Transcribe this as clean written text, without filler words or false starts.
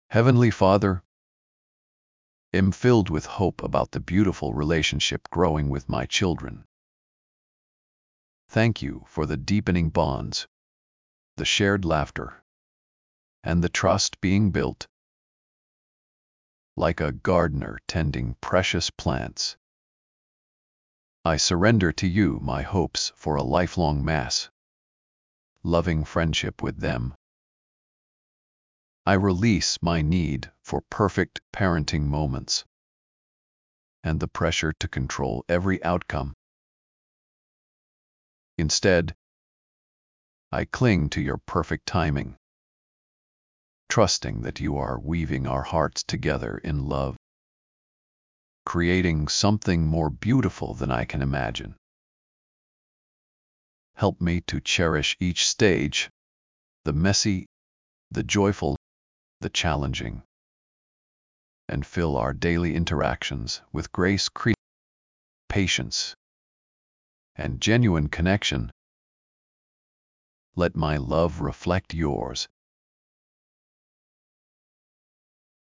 Heavenly Father, am filled with hope about the beautiful relationship growing with my children. Thank you for the deepening bonds, the shared laughter, and the trust being built. Like a gardener tending precious plants, I surrender to you my hopes for a lifelong loving friendship with them. I release my need for perfect parenting moments and the pressure to control every outcome. Instead, I cling to your perfect timing, trusting that you are weaving our hearts together in love, creating something more beautiful than I can imagine. Help me to cherish each stage, the messy, the joyful, the challenging, and fill our daily interactions with grace, patience, and genuine connection. Let my love reflect yours,